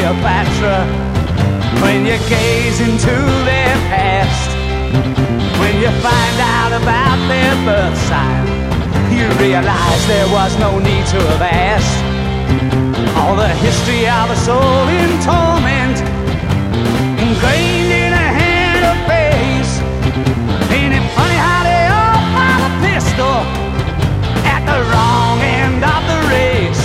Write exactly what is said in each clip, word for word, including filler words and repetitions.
Cleopatra. When you gaze into their past, when you find out about their birth sign, you realize there was no need to have asked. All the history of a soul in torment, ingrained in a hand of face. Ain't it funny how they all fire a pistol at the wrong end of the race?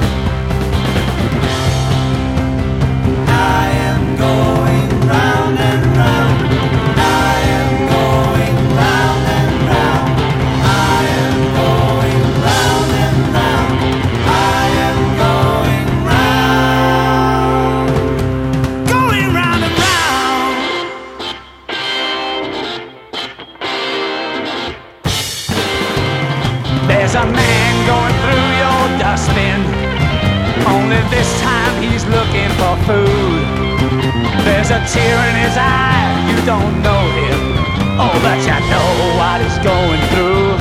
I am going round and round. I am going round and round. I am going round and round. I am going round. Going round and round. There's a man going through your dustbin, only this time he's looking for food. There's a tear in his eye, you don't know him, oh, but you know what he's going through.